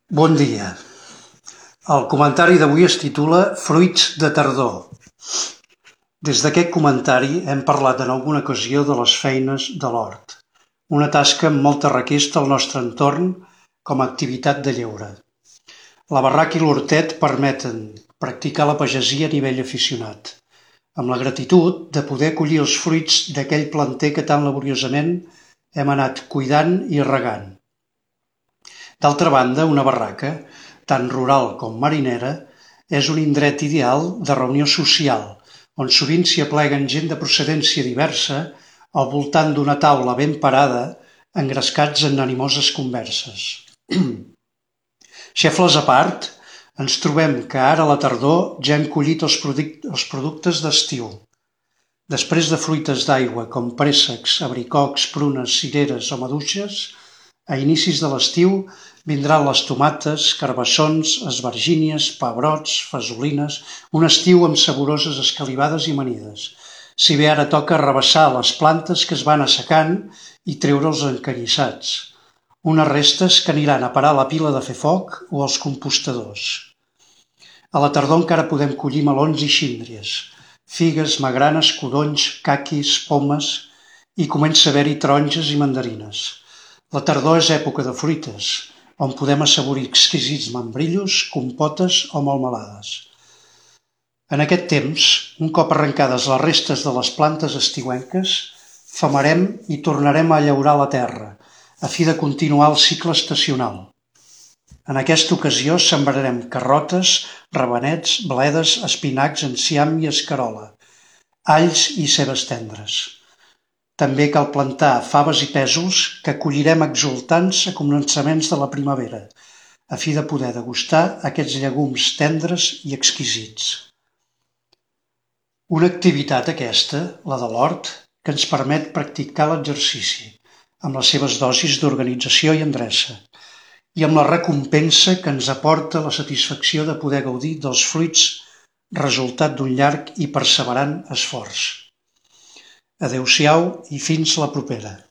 Bon dia. El comentari d'avui es titula Fruits de tardor. Des d'aquest comentari hem parlat en alguna ocasió de les feines de l'hort, una tasca amb molta requesta al nostre entorn com a activitat de lleure. La barraca i l'hortet permeten practicar la pagesia a nivell aficionat, amb la gratitud de poder collir els fruits d'aquell planter que tan laboriosament hem anat cuidant i regant. D'altra banda, una barraca, tant rural com marinera, és un indret ideal de reunió social, on sovint s'hi apleguen gent de procedència diversa al voltant d'una taula ben parada, engrescats en animoses converses. Xefles a part, ens trobem que ara a la tardor ja hem collit els productes d'estiu. Després de fruites d'aigua com préssecs, abricocs, prunes, cireres o maduixes, a inicis de l'estiu vindran les tomates, carbassons, esbargínies, pebrots, fesolines, un estiu amb saboroses escalivades i amanides. Si bé ara toca arrabassar les plantes que es van assecant i treure els encanyissats, unes restes que aniran a parar a la pila de fer foc o als compostadors. A la tardor encara podem collir melons i síndries, figues, magranes, codonys, caquis, pomes i comença a haver-hi taronges i mandarines. La tardor és època de fruites, on podem assaborir exquisits membrillos, compotes o melmelades. En aquest temps, un cop arrencades les restes de les plantes estiuenques, femarem i tornarem a llaurar la terra, a fi de continuar el cicle estacional. En aquesta ocasió sembrarem carrotes, ravenets, bledes, espinacs, enciam i escarola, alls i cebes tendres. També cal plantar faves i pèsols que collirem exultants a començaments de la primavera, a fi de poder degustar aquests llegums tendres i exquisits. Una activitat aquesta, la de l'hort, que ens permet practicar l'exercici, amb les seves dosis d'organització i endreça, i amb la recompensa que ens aporta la satisfacció de poder gaudir dels fruits resultat d'un llarg i perseverant esforç. Adéu-siau i fins la propera.